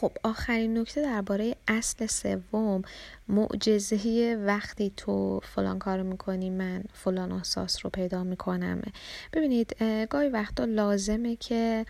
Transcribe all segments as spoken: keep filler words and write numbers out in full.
خب آخرین نکته درباره اصل سوم، معجزه وقتی تو فلان کارو میکنی من فلان احساس رو پیدا میکنم. ببینید گاهی وقتا لازمه که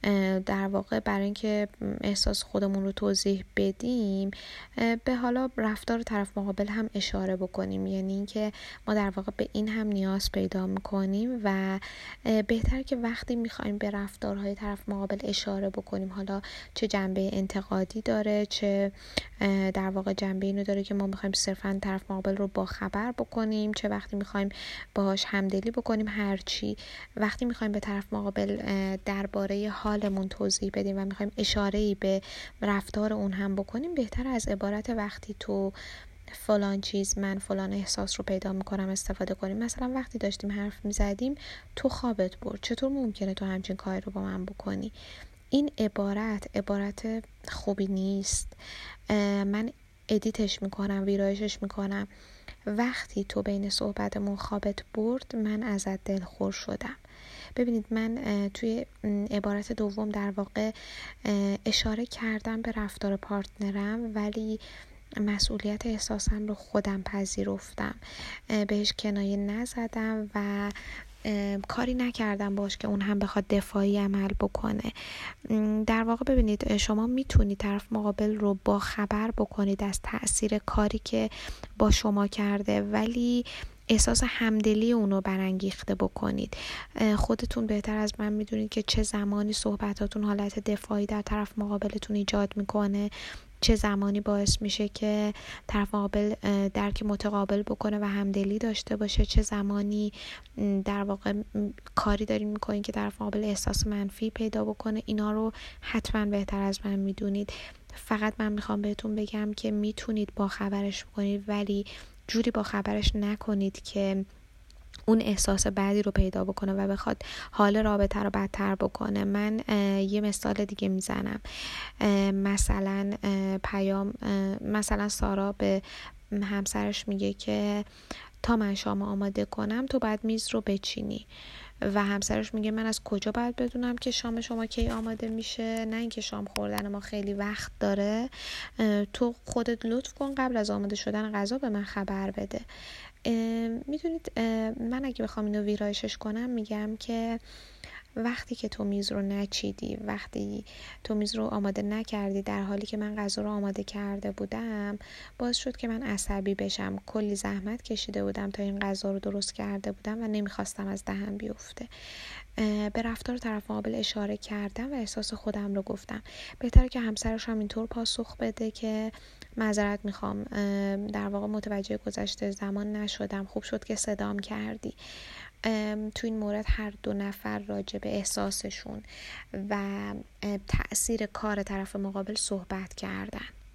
در واقع برای اینکه احساس خودمون رو توضیح بدیم به حالا رفتار طرف مقابل هم اشاره بکنیم، یعنی اینکه ما در واقع به این هم نیاز پیدا میکنیم و بهتر که وقتی میخوایم به رفتارهای طرف مقابل اشاره بکنیم، حالا چه جنبه انتقادی داره چه در واقع جنبه اینو داره که ما میخوایم صرفا طرف مقابل رو با خبر بکنیم، چه وقتی میخوایم باهاش همدلی بکنیم، هرچی وقتی میخوایم به طرف مقابل درباره حالمون توضیح بدیم و میخوایم اشاره‌ای به رفتار اون هم بکنیم، بهتر از عبارت وقتی تو فلان چیز من فلان احساس رو پیدا میکنم استفاده کنیم. مثلا وقتی داشتیم حرف میزدیم تو خوابت برد، چطور ممکنه تو همچین کاری رو با من بکنی؟ این عبارت عبارت خوبی نیست. من ادیتش میکنم، ویرایشش میکنم. وقتی تو بین صحبتمون خوابت برد من ازت دلخور شدم. ببینید من توی عبارت دوم در واقع اشاره کردم به رفتار پارتنرم، ولی مسئولیت احساسم رو خودم پذیرفتم، بهش کنایه نزدم و کاری نکردم باش که اون هم بخواد دفاعی عمل بکنه. در واقع ببینید شما میتونید طرف مقابل رو با خبر بکنید از تأثیر کاری که با شما کرده، ولی احساس همدلی اونو برانگیخته بکنید. خودتون بهتر از من میدونید که چه زمانی صحبتاتون حالت دفاعی در طرف مقابلتون ایجاد میکنه، چه زمانی باعث میشه که طرف مقابل درک متقابل بکنه و همدلی داشته باشه، چه زمانی در واقع کاری دارین میکنین که طرف مقابل احساس منفی پیدا بکنه. اینا رو حتما بهتر از من میدونید. فقط من میخوام بهتون بگم که میتونید با خبرش بکنید، ولی جوری با خبرش نکنید که اون احساس بعدی رو پیدا بکنه و بخواد حال رابطه رو بدتر بکنه. من یه مثال دیگه میزنم. مثلا پیام مثلا سارا به همسرش میگه که تا من شام آماده کنم تو باید میز رو بچینی و همسرش میگه من از کجا باید بدونم که شام شما کی آماده میشه؟ نه اینکه شام خوردن ما خیلی وقت داره، تو خودت لطف کن قبل از آماده شدن غذا به من خبر بده. میدونید من اگه بخوام اینو ویرایشش کنم میگم که وقتی که تو میز رو نچیدی، وقتی تو میز رو آماده نکردی در حالی که من غذا رو آماده کرده بودم، باعث شد که من عصبی بشم. کلی زحمت کشیده بودم تا این غذا رو درست کرده بودم و نمیخواستم از دهن بیفته. به رفتار طرف مقابل اشاره کردم و احساس خودم رو گفتم. بهتره که همسرش هم اینطور پاسخ بده که معذرت میخوام، در واقع متوجه گذشته زمان نشدم، خوب شد که صدام کردی. تو این مورد هر دو نفر راجع به احساسشون و تأثیر کار طرف مقابل صحبت کردن.